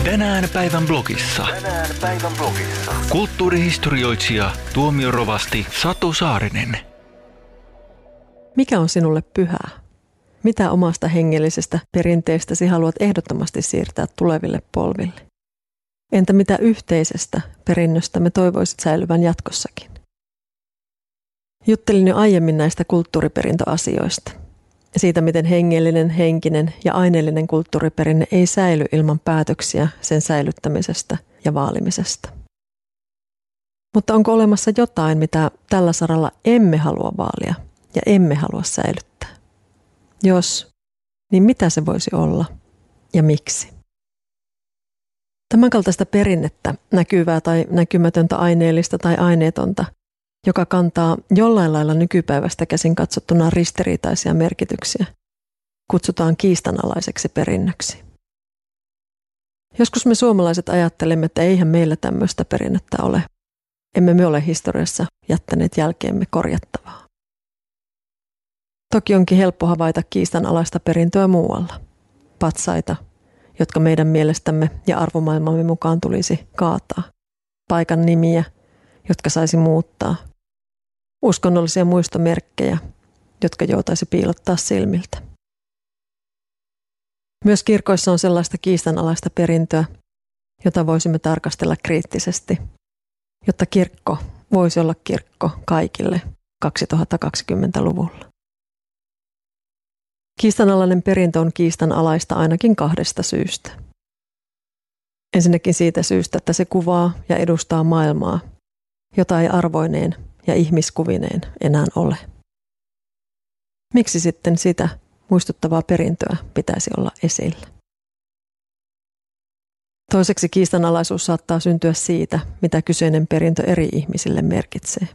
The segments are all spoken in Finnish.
Tänään päivän blogissa. Kulttuurihistorioitsija, tuomiorovasti Satu Saarinen. Mikä on sinulle pyhää? Mitä omasta hengellisestä perinteestäsi haluat ehdottomasti siirtää tuleville polville? Entä mitä yhteisestä perinnöstä me toivoisit säilyvän jatkossakin? Juttelin jo aiemmin näistä kulttuuriperintöasioista. Siitä, miten hengellinen, henkinen ja aineellinen kulttuuriperinne ei säily ilman päätöksiä sen säilyttämisestä ja vaalimisesta. Mutta onko olemassa jotain, mitä tällä saralla emme halua vaalia ja emme halua säilyttää? Jos, niin mitä se voisi olla ja miksi? Tämänkaltaista perinnettä, näkyvää tai näkymätöntä, aineellista tai aineetonta, joka kantaa jollain lailla nykypäivästä käsin katsottuna ristiriitaisia merkityksiä, kutsutaan kiistanalaiseksi perinnöksi. Joskus me suomalaiset ajattelemme, että eihän meillä tämmöistä perinnettä ole. Emme me ole historiassa jättäneet jälkeemme korjattavaa. Toki onkin helppo havaita kiistanalaista perintöä muualla. Patsaita, jotka meidän mielestämme ja arvomaailmamme mukaan tulisi kaataa. Paikan nimiä, jotka saisi muuttaa. Uskonnollisia muistomerkkejä, jotka joutaisi piilottaa silmiltä. Myös kirkoissa on sellaista kiistanalaista perintöä, jota voisimme tarkastella kriittisesti, jotta kirkko voisi olla kirkko kaikille 2020-luvulla. Kiistanalainen perintö on kiistanalaista ainakin kahdesta syystä. Ensinnäkin siitä syystä, että se kuvaa ja edustaa maailmaa, jota ei arvoineen ja ihmiskuvineen enää ole. Miksi sitten sitä muistuttavaa perintöä pitäisi olla esillä? Toiseksi kiistanalaisuus saattaa syntyä siitä, mitä kyseinen perintö eri ihmisille merkitsee.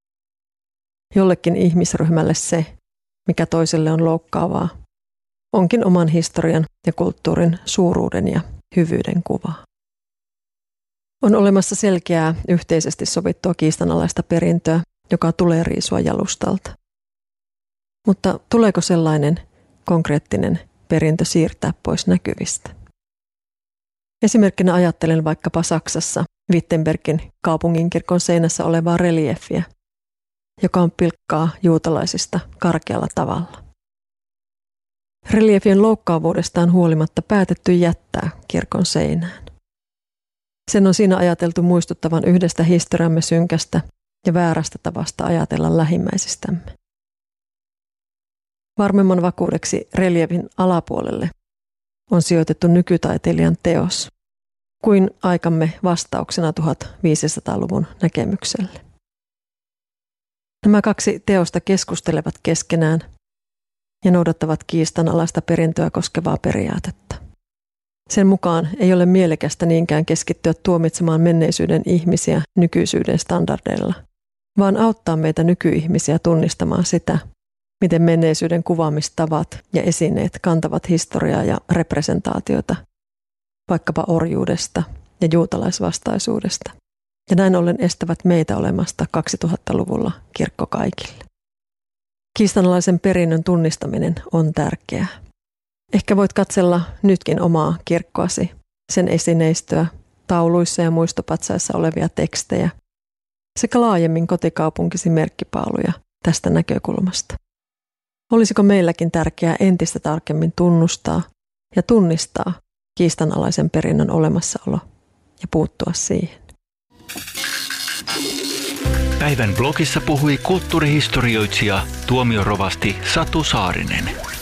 Jollekin ihmisryhmälle se, mikä toiselle on loukkaavaa, onkin oman historian ja kulttuurin suuruuden ja hyvyyden kuvaa. On olemassa selkeää, yhteisesti sovittua kiistanalaista perintöä, joka tulee riisua jalustalta. Mutta tuleeko sellainen konkreettinen perintö siirtää pois näkyvistä? Esimerkkinä ajattelen vaikkapa Saksassa Wittenbergin kaupunginkirkon seinässä olevaa reliefiä, joka on pilkkaa juutalaisista karkealla tavalla. Reliefien loukkaavuudestaan huolimatta päätetty jättää kirkon seinään. Sen on siinä ajateltu muistuttavan yhdestä historiamme synkästä ja väärästä tavasta ajatella lähimmäisistämme. Varmemman vakuudeksi reliefin alapuolelle on sijoitettu nykytaiteilijan teos kuin aikamme vastauksena 1500-luvun näkemykselle. Nämä kaksi teosta keskustelevat keskenään ja noudattavat kiistanalaista perintöä koskevaa periaatetta. Sen mukaan ei ole mielekästä niinkään keskittyä tuomitsemaan menneisyyden ihmisiä nykyisyyden standardeilla, vaan auttaa meitä nykyihmisiä tunnistamaan sitä, miten menneisyyden kuvaamistavat ja esineet kantavat historiaa ja representaatiota, vaikkapa orjuudesta ja juutalaisvastaisuudesta, ja näin ollen estävät meitä olemasta 2000-luvulla kirkko kaikille. Kiistanalaisen perinnön tunnistaminen on tärkeää. Ehkä voit katsella nytkin omaa kirkkoasi, sen esineistöä, tauluissa ja muistopatsaissa olevia tekstejä sekä laajemmin kotikaupunkisi merkkipaaluja tästä näkökulmasta. Olisiko meilläkin tärkeää entistä tarkemmin tunnustaa ja tunnistaa kiistanalaisen perinnön olemassaolo ja puuttua siihen? Päivän blogissa puhui kulttuurihistorioitsija, tuomiorovasti Satu Saarinen.